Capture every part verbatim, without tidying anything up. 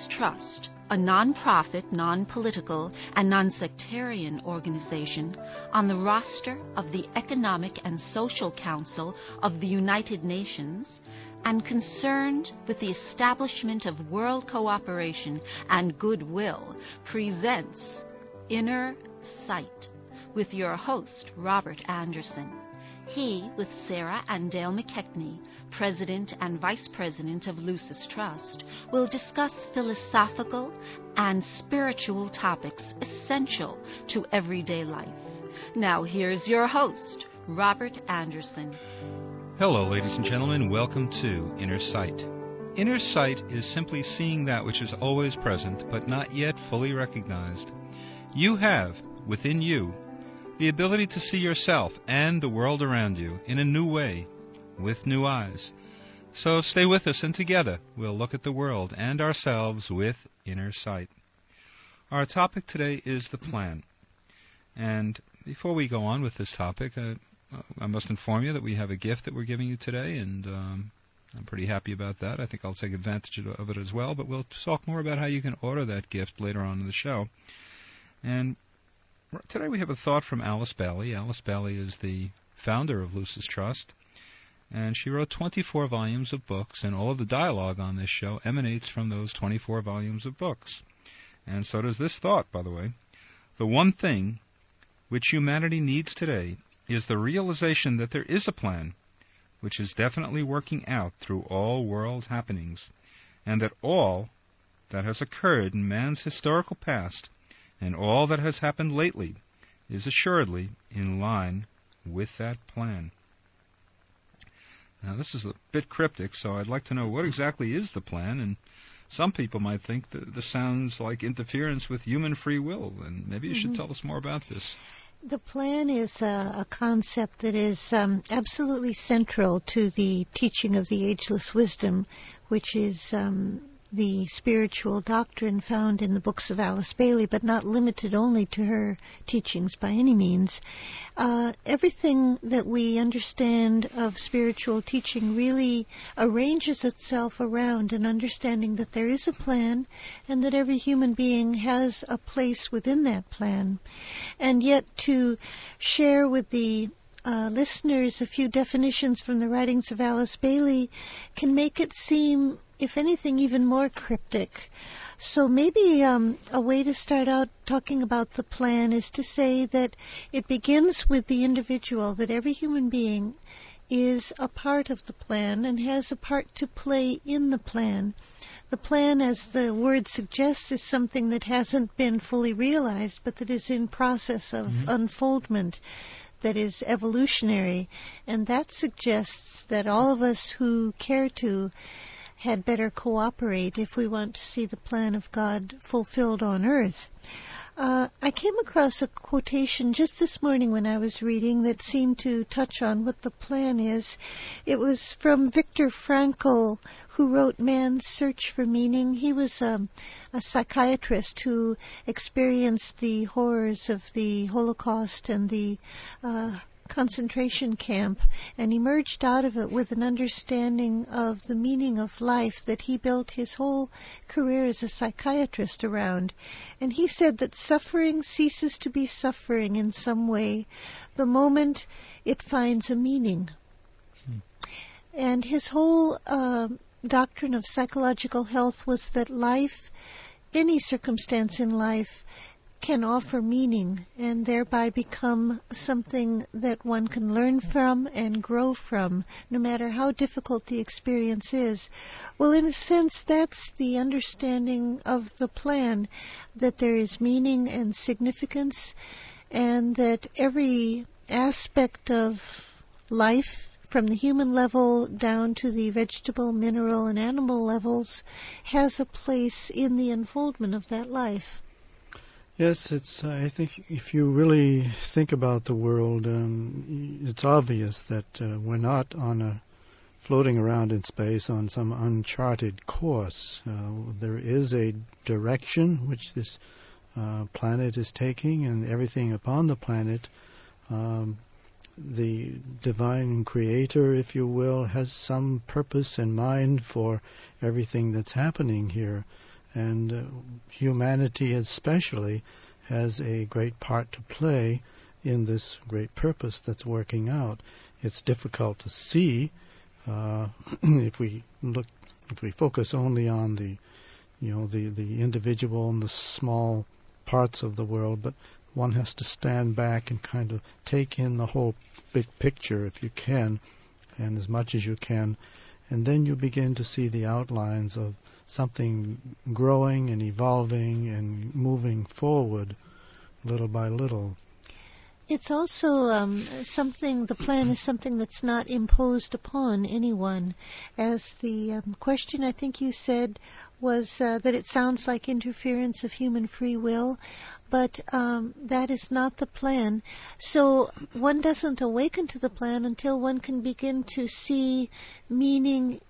Trust, a non-profit, non-political, and non-sectarian organization on the roster of the Economic and Social Council of the United Nations, and concerned with the establishment of world cooperation and goodwill, presents Inner Sight with your host, Robert Anderson. He, with Sarah and Dale McKechnie, President and Vice President of Lucis Trust, will discuss philosophical and spiritual topics essential to everyday life. Now here's your host, Robert Anderson. Hello, ladies and gentlemen. Welcome to Inner Sight. Inner sight is simply seeing that which is always present but not yet fully recognized. You have, within you, the ability to see yourself and the world around you in a new way, with new eyes. So stay with us, and together we'll look at the world and ourselves with inner sight. Our topic today is the plan. And before we go on with this topic, uh, I must inform you that we have a gift that we're giving you today, and um, I'm pretty happy about that. I think I'll take advantage of it as well, but we'll talk more about how you can order that gift later on in the show. And today we have a thought from Alice Bailey. Alice Bailey is the founder of Lucis Trust, and she wrote twenty-four volumes of books, and all of the dialogue on this show emanates from those twenty-four volumes of books. And so does this thought, by the way. The one thing which humanity needs today is the realization that there is a plan which is definitely working out through all world happenings, and that all that has occurred in man's historical past and all that has happened lately is assuredly in line with that plan. Now, this is a bit cryptic, so I'd like to know what exactly is the plan, and some people might think that this sounds like interference with human free will, and maybe you mm-hmm. should tell us more about this. The plan is a, a concept that is um, absolutely central to the teaching of the ageless wisdom, which is um, the spiritual doctrine found in the books of Alice Bailey, but not limited only to her teachings by any means. Uh, everything that we understand of spiritual teaching really arranges itself around an understanding that there is a plan and that every human being has a place within that plan. And yet to share with the Uh, listeners a few definitions from the writings of Alice Bailey can make it seem, if anything, even more cryptic. So maybe um, a way to start out talking about the plan is to say that it begins with the individual, that every human being is a part of the plan and has a part to play in the plan. The plan, as the word suggests, is something that hasn't been fully realized, but that is in process of mm-hmm. unfoldment, that is evolutionary, and that suggests that all of us who care to had better cooperate if we want to see the plan of God fulfilled on earth. Uh, I came across a quotation just this morning when I was reading that seemed to touch on what the plan is. It was from Viktor Frankl, who wrote Man's Search for Meaning. He was um, a psychiatrist who experienced the horrors of the Holocaust and the uh, concentration camp and emerged out of it with an understanding of the meaning of life that he built his whole career as a psychiatrist around. And he said that suffering ceases to be suffering in some way the moment it finds a meaning. Hmm. And his whole uh, doctrine of psychological health was that life, any circumstance in life, can offer meaning and thereby become something that one can learn from and grow from, no matter how difficult the experience is. Well, in a sense, that's the understanding of the plan, that there is meaning and significance, and that every aspect of life, from the human level down to the vegetable, mineral, and animal levels, has a place in the unfoldment of that life. Yes, it's. Uh, I think if you really think about the world, um, it's obvious that uh, we're not on a floating around in space on some uncharted course. Uh, there is a direction which this uh, planet is taking, and everything upon the planet, um, the divine creator, if you will, has some purpose in mind for everything that's happening here. And uh, humanity especially has a great part to play in this great purpose that's working out. It's difficult to see uh, if we look, if we focus only on the, you know, the, the individual and the small parts of the world, but one has to stand back and kind of take in the whole big picture if you can, and as much as you can, and then you begin to see the outlines of something growing and evolving and moving forward little by little. It's also um, something, the plan is something that's not imposed upon anyone. As the um, question, I think you said, was uh, that it sounds like interference of human free will, but um, that is not the plan. So one doesn't awaken to the plan until one can begin to see meaning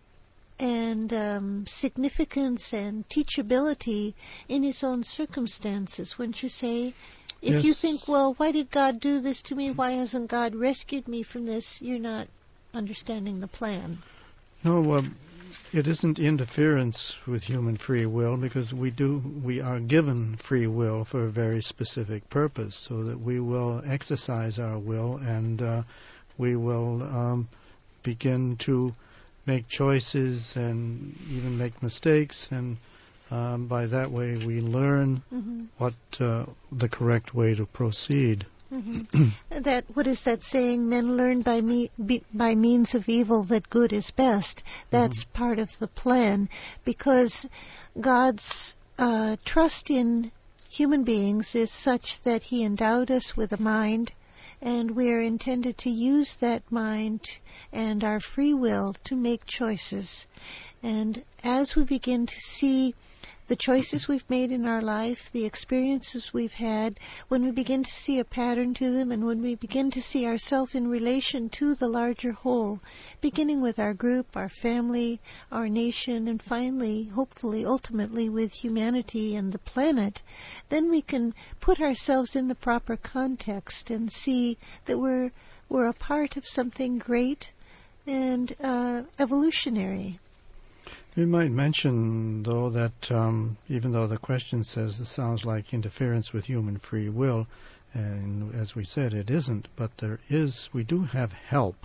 and um, significance and teachability in his own circumstances. Wouldn't you say? If yes. you think, well, why did God do this to me? Why hasn't God rescued me from this? You're not understanding the plan. No, um, it isn't interference with human free will, because we do we are given free will for a very specific purpose, so that we will exercise our will and uh, we will um, begin to make choices and even make mistakes, and um, by that way we learn mm-hmm. what uh, the correct way to proceed. Mm-hmm. That what is that saying? Men learn by me be, by means of evil that good is best. That's mm-hmm. part of the plan, because God's uh, trust in human beings is such that He endowed us with a mind, and we are intended to use that mind and our free will to make choices. And as we begin to see the choices we've made in our life, the experiences we've had, when we begin to see a pattern to them, and when we begin to see ourselves in relation to the larger whole, beginning with our group, our family, our nation, and finally, hopefully, ultimately with humanity and the planet, then we can put ourselves in the proper context and see that we're we're a part of something great and uh, evolutionary. We might mention, though, that um, even though the question says it sounds like interference with human free will, and as we said, it isn't, but there is, we do have help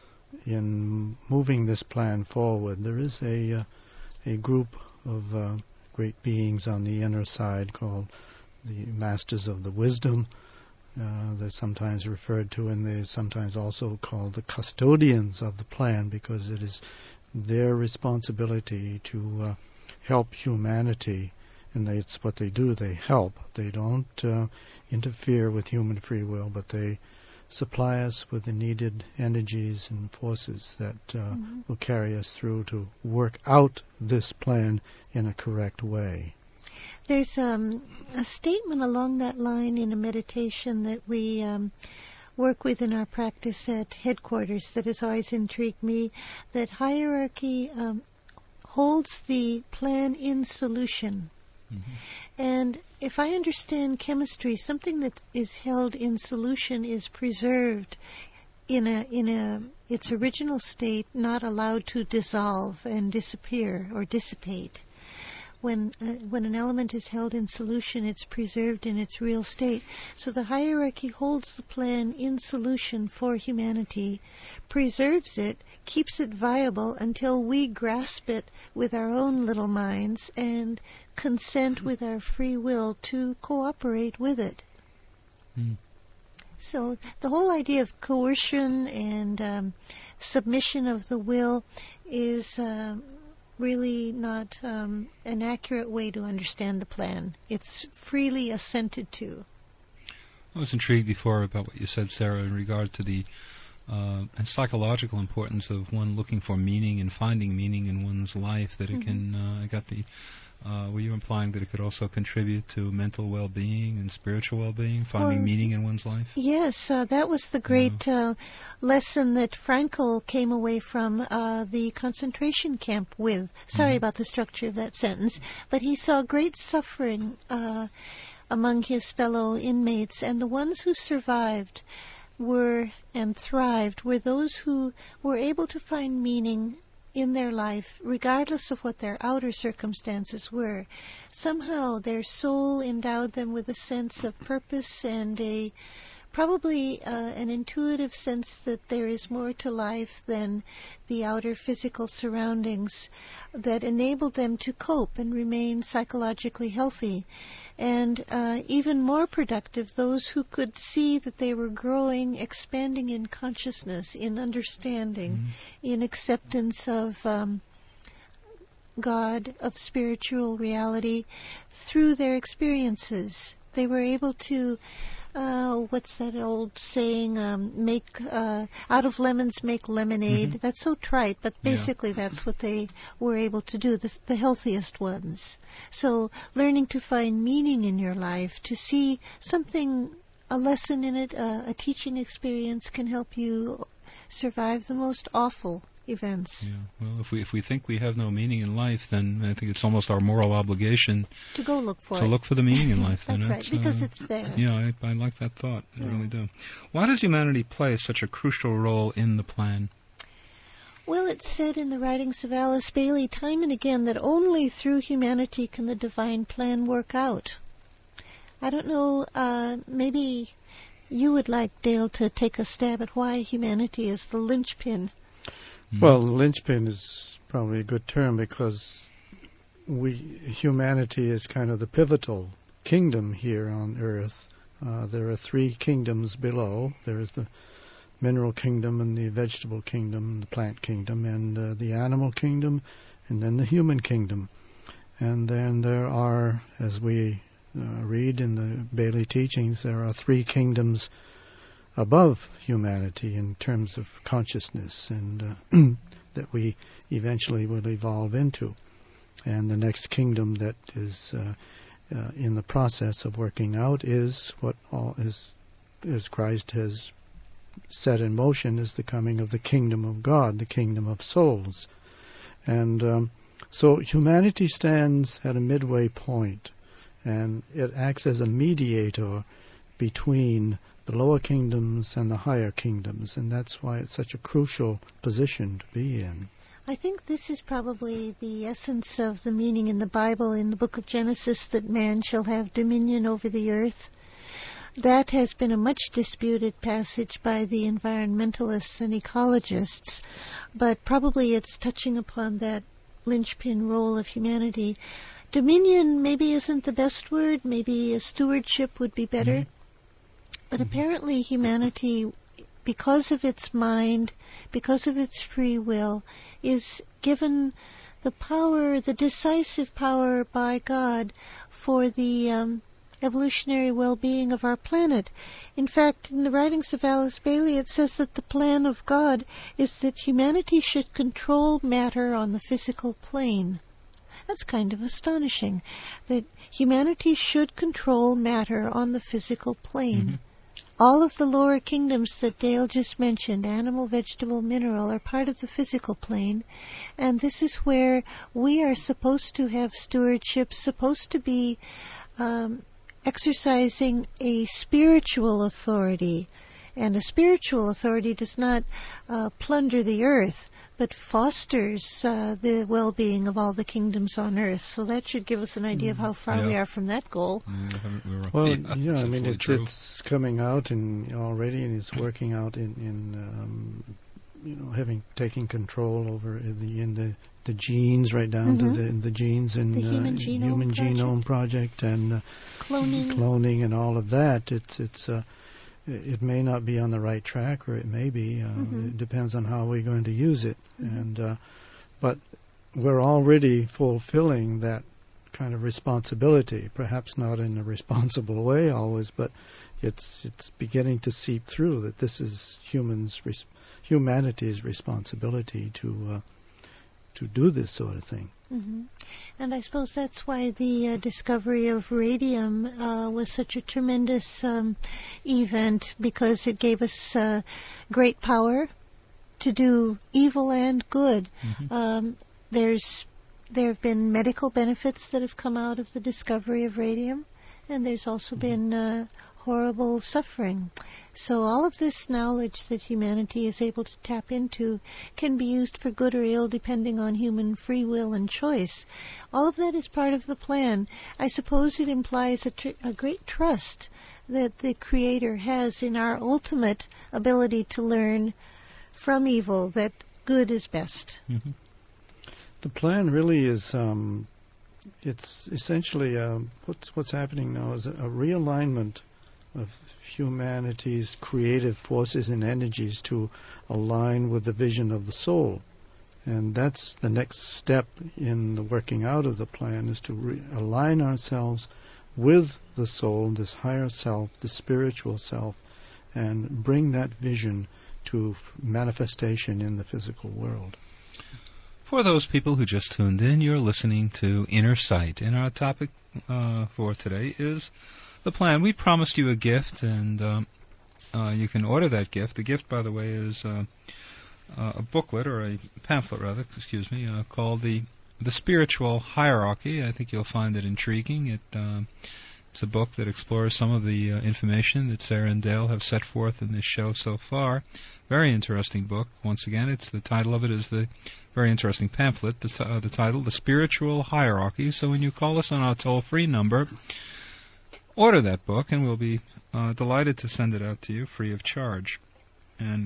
in moving this plan forward. There is a, uh, a group of uh, great beings on the inner side called the Masters of the Wisdom. Uh, they're sometimes referred to, and they're sometimes also called the custodians of the plan, because it is their responsibility to uh, help humanity, and they, it's what they do. They help. They don't uh, interfere with human free will, but they supply us with the needed energies and forces that uh, mm-hmm. will carry us through to work out this plan in a correct way. There's um, a statement along that line in a meditation that we um, work with in our practice at headquarters that has always intrigued me, that hierarchy um, holds the plan in solution. Mm-hmm. And if I understand chemistry, something that is held in solution is preserved in a in a its original state, not allowed to dissolve and disappear or dissipate. When uh, when an element is held in solution, it's preserved in its real state. So the hierarchy holds the plan in solution for humanity, preserves it, keeps it viable until we grasp it with our own little minds and consent with our free will to cooperate with it. Mm. So the whole idea of coercion and um, submission of the will is Uh, really not um, an accurate way to understand the plan. It's freely assented to. I was intrigued before about what you said, Sarah, in regard to the uh, psychological importance of one looking for meaning and finding meaning in one's life, that it mm-hmm. can, uh, I got the, uh, were you implying that it could also contribute to mental well-being and spiritual well-being, finding well, meaning in one's life? Yes, uh, that was the great yeah. uh, lesson that Frankl came away from uh, the concentration camp with. Sorry mm-hmm. about the structure of that sentence, but he saw great suffering uh, among his fellow inmates, and the ones who survived were and thrived were those who were able to find meaning in their life, regardless of what their outer circumstances were. Somehow their soul endowed them with a sense of purpose and a probably uh, an intuitive sense that there is more to life than the outer physical surroundings that enabled them to cope and remain psychologically healthy. And uh, even more productive, those who could see that they were growing, expanding in consciousness, in understanding, mm-hmm. in acceptance of um, God, of spiritual reality, through their experiences. They were able to Uh, what's that old saying? Um, make uh, out of lemons make lemonade. Mm-hmm. That's so trite, but basically yeah. that's what they were able to do. The, the healthiest ones. So learning to find meaning in your life, to see something, a lesson in it, uh, a teaching experience can help you survive the most awful events. Yeah. Well, if we if we think we have no meaning in life, then I think it's almost our moral obligation to go look for to it. look for the meaning in life. That's then. right, it's, because uh, it's there. Yeah, I, I like that thought. I yeah. really do. Why does humanity play such a crucial role in the plan? Well, it's said in the writings of Alice Bailey time and again that only through humanity can the divine plan work out. I don't know, uh, maybe you would like, Dale, to take a stab at why humanity is the linchpin. Well, linchpin is probably a good term because we humanity is kind of the pivotal kingdom here on Earth. Uh, there are three kingdoms below. There is the mineral kingdom and the vegetable kingdom, the plant kingdom, and uh, the animal kingdom, and then the human kingdom. And then there are, as we uh, read in the Bailey teachings, there are three kingdoms above humanity in terms of consciousness and uh, that we eventually will evolve into. And the next kingdom that is uh, uh, in the process of working out is what all is, as Christ has set in motion, is the coming of the kingdom of God, the kingdom of souls. And um, so humanity stands at a midway point, and it acts as a mediator between the lower kingdoms and the higher kingdoms, and that's why it's such a crucial position to be in. I think this is probably the essence of the meaning in the Bible, in the book of Genesis, that man shall have dominion over the earth. That has been a much disputed passage by the environmentalists and ecologists, but probably it's touching upon that linchpin role of humanity. Dominion maybe isn't the best word, maybe a stewardship would be better. Mm-hmm. But apparently humanity, because of its mind, because of its free will, is given the power, the decisive power by God for the um, evolutionary well-being of our planet. In fact, in the writings of Alice Bailey, it says that the plan of God is that humanity should control matter on the physical plane. That's kind of astonishing, that humanity should control matter on the physical plane. Mm-hmm. All of the lower kingdoms that Dale just mentioned, animal, vegetable, mineral, are part of the physical plane. And this is where we are supposed to have stewardship, supposed to be um, exercising a spiritual authority. And a spiritual authority does not uh, plunder the earth, but fosters uh, the well-being of all the kingdoms on earth. So that should give us an idea of how far yeah. we are from that goal. Yeah, well, yeah, yeah I mean, it, true. it's coming out and already, and it's working out in, in um, you know, having taking control over the in the the genes right down mm-hmm. to the the genes in the Human uh, Genome Human Project. Genome Project and uh, cloning, cloning, and all of that. It's it's. Uh, It may not be on the right track, or it may be. Uh, mm-hmm. It depends on how we're going to use it. Mm-hmm. And uh, but we're already fulfilling that kind of responsibility. Perhaps not in a responsible way always, but it's it's beginning to seep through that this is humans' res- humanity's responsibility to uh, to do this sort of thing. Mm-hmm. And I suppose that's why the uh, discovery of radium uh, was such a tremendous um, event, because it gave us uh, great power to do evil and good. Mm-hmm. Um, there's there have been medical benefits that have come out of the discovery of radium, and there's also mm-hmm. been uh, horrible suffering. So all of this knowledge that humanity is able to tap into can be used for good or ill depending on human free will and choice. All of that is part of the plan. I suppose it implies a, tr- a great trust that the Creator has in our ultimate ability to learn from evil that good is best. Mm-hmm. The plan really is, um, it's essentially uh, what's, what's happening now is a, a realignment of humanity's creative forces and energies to align with the vision of the soul. And that's the next step in the working out of the plan, is to re- align ourselves with the soul, this higher self, the spiritual self, and bring that vision to f- manifestation in the physical world. For those people who just tuned in, you're listening to Inner Sight, and our topic uh, for today is the plan. We promised you a gift, and um, uh, you can order that gift. The gift, by the way, is uh, uh, a booklet, or a pamphlet, rather, excuse me, uh, called the the Spiritual Hierarchy. I think you'll find it intriguing. It uh, it's a book that explores some of the uh, information that Sarah and Dale have set forth in this show so far. Very interesting book. Once again, it's the title of it is the very interesting pamphlet. The, t- uh, the title, The Spiritual Hierarchy. So when you call us on our toll-free number, order that book, and we'll be uh, delighted to send it out to you free of charge. And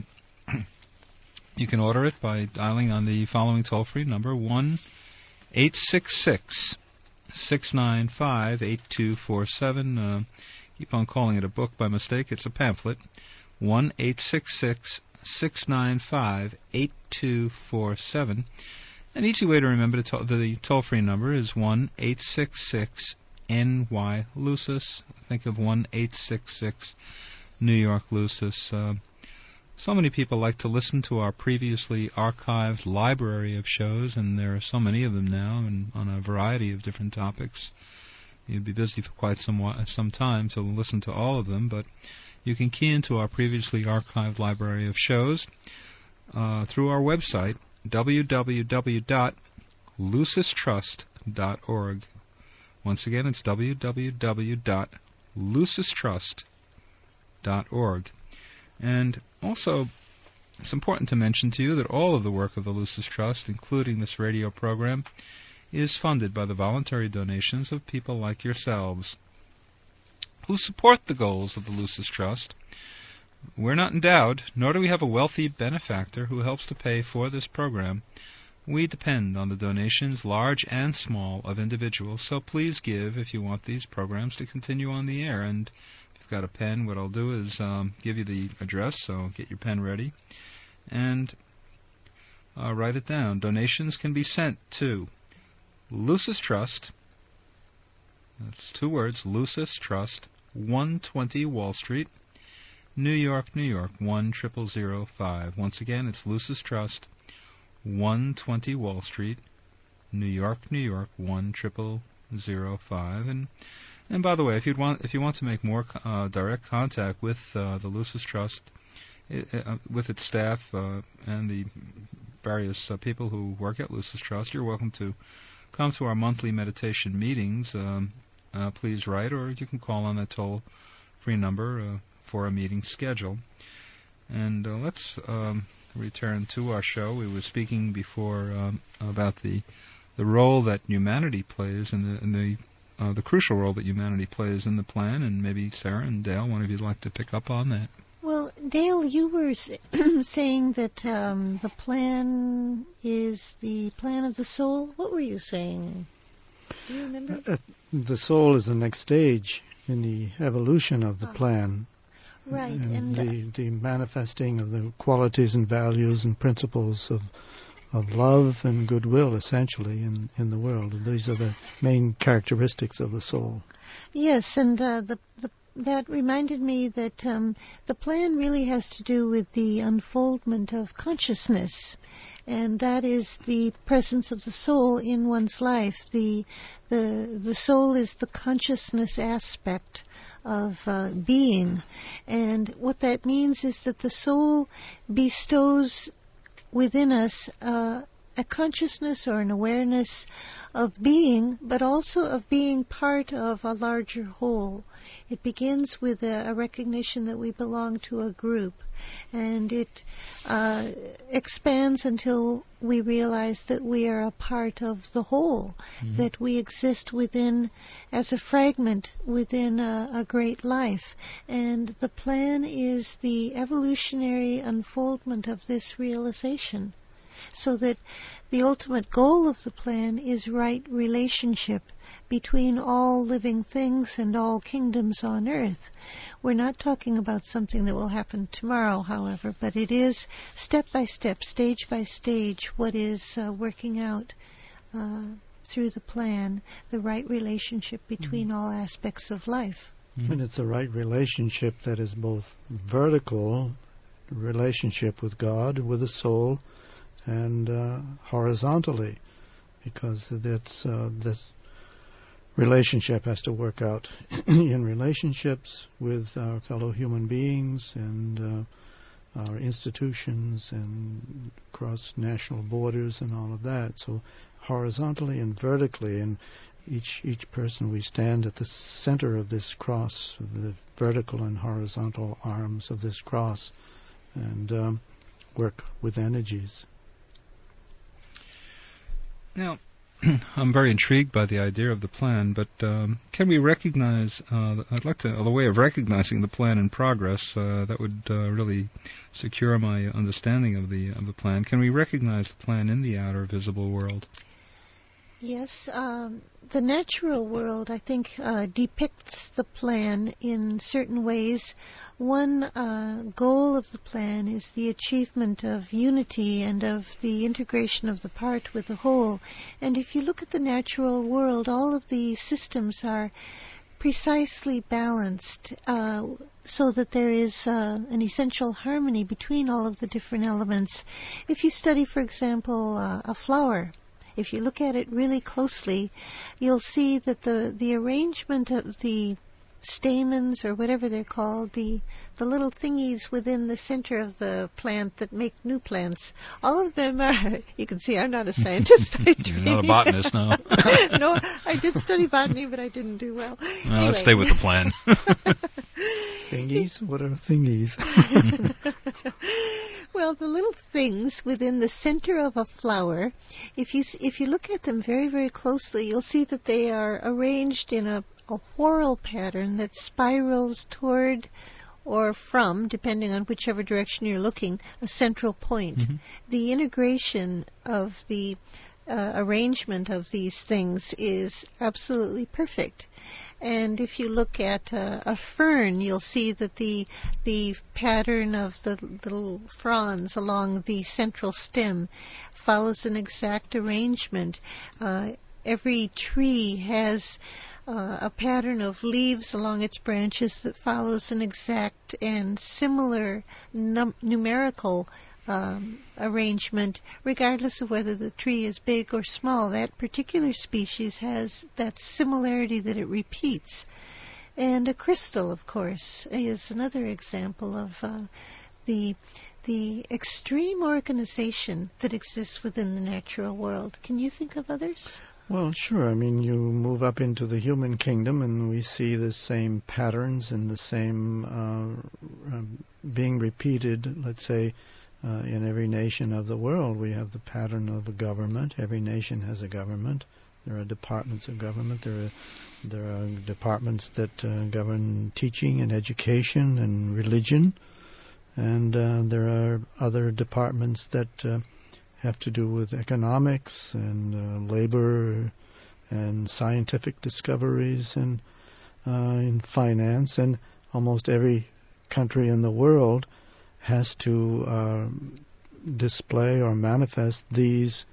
you can order it by dialing on the following toll-free number, one eight six six, six nine five, eight two four seven. Uh, keep on calling it a book by mistake. It's a pamphlet. one eight six six, six nine five, eight two four seven. An easy way to remember the, to- the toll-free number is one eight six six N Y Lucis. Think of one eight six six New York Lucis. Uh, so many people like to listen to our previously archived library of shows, and there are so many of them now, and on a variety of different topics. You'd be busy for quite some while, some time to listen to all of them, but you can key into our previously archived library of shows uh, through our website, w w w dot lucis trust dot org. Once again, it's w w w dot lucis trust dot org. And also, it's important to mention to you that all of the work of the Lucis Trust, including this radio program, is funded by the voluntary donations of people like yourselves who support the goals of the Lucis Trust. We're not endowed, nor do we have a wealthy benefactor who helps to pay for this program. We depend on the donations, large and small, of individuals, so please give if you want these programs to continue on the air. And if you've got a pen, what I'll do is um, give you the address, so get your pen ready, and uh, write it down. Donations can be sent to Lucis Trust, that's two words, Lucis Trust, one twenty Wall Street, New York, New York, one zero zero zero five. Once again, it's Lucis Trust, one twenty Wall Street, New York, New York, one zero zero zero five. And and by the way, if you want if you want to make more uh, direct contact with uh, the Lucis Trust, it, uh, with its staff uh, and the various uh, people who work at Lucis Trust, you're welcome to come to our monthly meditation meetings. Um, uh, please write, or you can call on that toll-free number uh, for a meeting schedule. And uh, let's um, return to our show. We were speaking before um, about the the role that humanity plays in the in the uh, the crucial role that humanity plays in the plan. And maybe Sarah and Dale, one of you'd like to pick up on that. Well, Dale, you were saying that um, the plan is the plan of the soul. What were you saying? Do you remember? Uh, the soul is the next stage in the evolution of the Ah. plan. Right, And, and, uh, the, the manifesting of the qualities and values and principles of of love and goodwill, essentially, in, in the world. And these are the main characteristics of the soul. Yes, and uh, the, the that reminded me that um, the plan really has to do with the unfoldment of consciousness, and that is the presence of the soul in one's life. The the the soul is the consciousness aspect of uh, being, and what that means is that the soul bestows within us uh, a consciousness or an awareness of being, but also of being part of a larger whole. It begins with a, a recognition that we belong to a group, and it uh, expands until we realize that we are a part of the whole, mm-hmm. that we exist within, as a fragment within a, a great life. And the plan is the evolutionary unfoldment of this realization, so that the ultimate goal of the plan is right relationship between all living things and all kingdoms on earth. We're not talking about something that will happen tomorrow, however, but it is step by step, stage by stage, what is uh, working out uh, through the plan, the right relationship between mm-hmm. all aspects of life. Mm-hmm. And it's a right relationship that is both vertical, relationship with God, with the soul, and uh, horizontally, because that's uh, this relationship has to work out in relationships with our fellow human beings and uh, our institutions and across national borders and all of that. So horizontally and vertically, and each each person, we stand at the center of this cross, of the vertical and horizontal arms of this cross, and um, work with energies. Now, I'm very intrigued by the idea of the plan, but um, can we recognize, uh, I'd like to, the way of recognizing the plan in progress, uh, that would uh, really secure my understanding of the of the plan. Can we recognize the plan in the outer visible world? Yes, um, the natural world, I think, uh, depicts the plan in certain ways. One uh, goal of the plan is the achievement of unity and of the integration of the part with the whole. And if you look at the natural world, all of the systems are precisely balanced uh, so that there is uh, an essential harmony between all of the different elements. If you study, for example, uh, a flower, if you look at it really closely, you'll see that the, the arrangement of the stamens, or whatever they're called, the the little thingies within the center of the plant that make new plants, all of them are, you can see I'm not a scientist by training. You're not a botanist, no. No, I did study botany, but I didn't do well. Well, anyway. Let's stay with the plan. Thingies? What are thingies? Well, the little things within the center of a flower, if you if you look at them very, very closely, you'll see that they are arranged in a, a whorl pattern that spirals toward or from, depending on whichever direction you're looking, a central point. Mm-hmm. The integration of the uh, arrangement of these things is absolutely perfect. And if you look at uh, a fern, you'll see that the the pattern of the little fronds along the central stem follows an exact arrangement. Uh, every tree has uh, a pattern of leaves along its branches that follows an exact and similar num- numerical Um, arrangement, regardless of whether the tree is big or small. That particular species has that similarity that it repeats. And a crystal, of course, is another example of uh, the the extreme organization that exists within the natural world. Can you think of others? Well, sure. I mean, you move up into the human kingdom and we see the same patterns and the same uh, um, being repeated, let's say, Uh, in every nation of the world. We have the pattern of a government. Every nation has a government. There are departments of government. There are there are departments that uh, govern teaching and education and religion. And uh, there are other departments that uh, have to do with economics and uh, labor and scientific discoveries and uh, in finance. And almost every country in the world has to uh, display or manifest these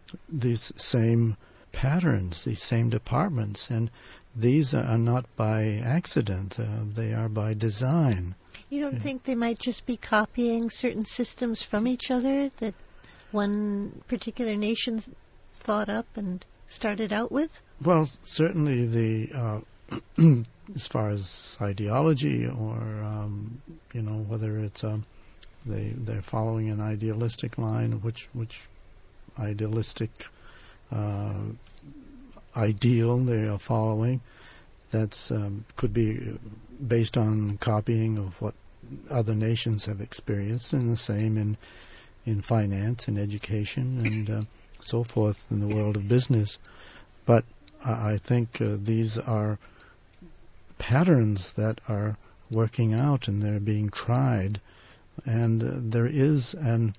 these same patterns, these same departments, and these are not by accident; uh, they are by design. You don't think they might just be copying certain systems from each other that one particular nation thought up and started out with? Well, certainly the uh, as far as ideology or um, you know whether it's um, They they're following an idealistic line, which which idealistic uh, ideal they are following. that's um, could be based on copying of what other nations have experienced, and the same in in finance and education and uh, so forth in the world of business. But I think uh, these are patterns that are working out, and they're being tried, and uh, there is an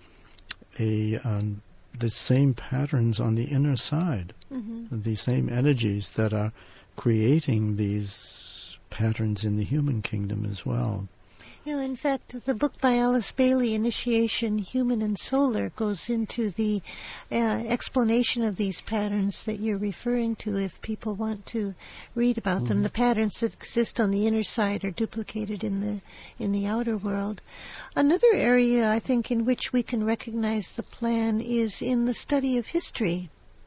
a um, the same patterns on the inner side, mm-hmm. the same energies that are creating these patterns in the human kingdom as well. You know, in fact, the book by Alice Bailey, Initiation, Human and Solar, goes into the uh, explanation of these patterns that you're referring to if people want to read about mm-hmm. them. The patterns that exist on the inner side are duplicated in the in the outer world. Another area, I think, in which we can recognize the plan is in the study of history.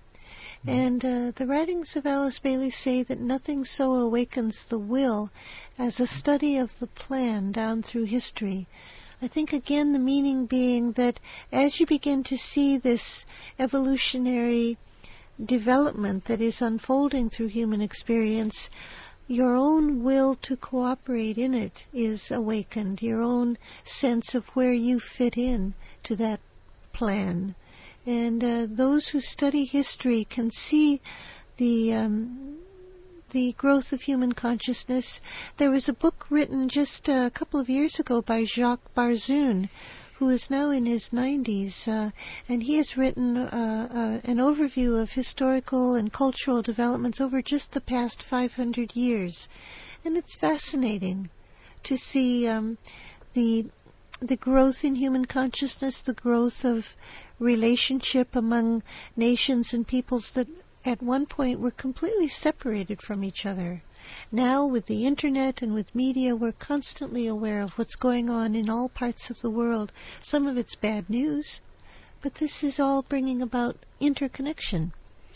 And uh, the writings of Alice Bailey say that nothing so awakens the will as a study of the plan down through history. I think, again, the meaning being that as you begin to see this evolutionary development that is unfolding through human experience, your own will to cooperate in it is awakened, your own sense of where you fit in to that plan. And uh, those who study history can see the um, the growth of human consciousness. There was a book written just a couple of years ago by Jacques Barzun, who is now in his nineties, uh, and he has written uh, uh, an overview of historical and cultural developments over just the past five hundred years. And it's fascinating to see um, the the growth in human consciousness, the growth of relationship among nations and peoples that at one point were completely separated from each other. Now, with the internet and with media, we're constantly aware of what's going on in all parts of the world. Some of it's bad news, but this is all bringing about interconnection.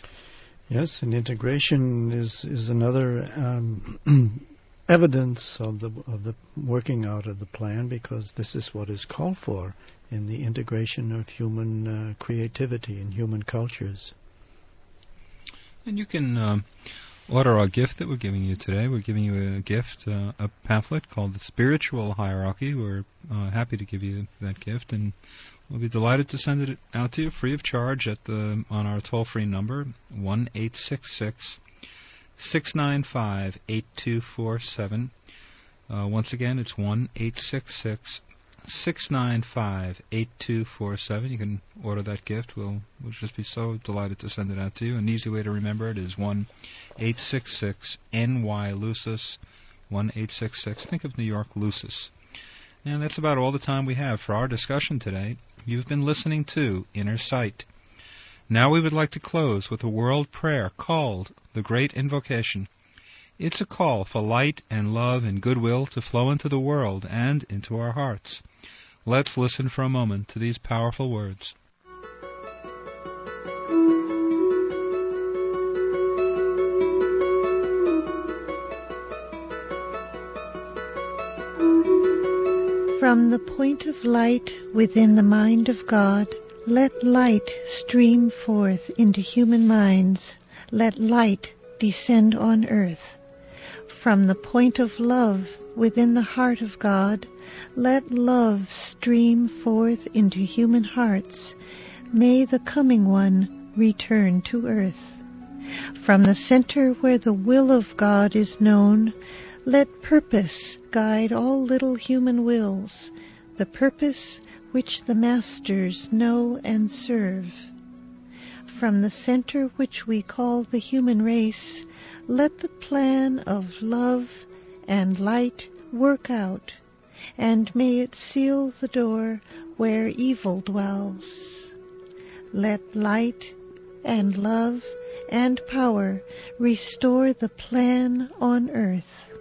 Yes, and integration is is another um, evidence of the of the working out of the plan, because this is what is called for in the integration of human uh, creativity and human cultures. And you can uh, order our gift that we're giving you today. We're giving you a gift, uh, a pamphlet called The Spiritual Hierarchy. We're uh, happy to give you that gift, and we'll be delighted to send it out to you free of charge at the on our toll-free number, one eight six six, six nine five, eight two four seven. Uh, once again, it's one eight six six, six nine five, eight two four seven. You can order that gift. We'll, we'll just be so delighted to send it out to you. An easy way to remember it is one eight six six N Y Lucis, one eight six six. Think of New York Lucis. And that's about all the time we have for our discussion today. You've been listening to Inner Sight. Now we would like to close with a world prayer called the Great Invocation. It's a call for light and love and goodwill to flow into the world and into our hearts. Let's listen for a moment to these powerful words. From the point of light within the mind of God, let light stream forth into human minds. Let light descend on earth. From the point of love within the heart of God, let love stream forth into human hearts. May the coming one return to earth. From the center where the will of God is known, let purpose guide all little human wills, the purpose which the masters know and serve. From the center which we call the human race, let the plan of love and light work out, and may it seal the door where evil dwells. Let light and love and power restore the plan on earth.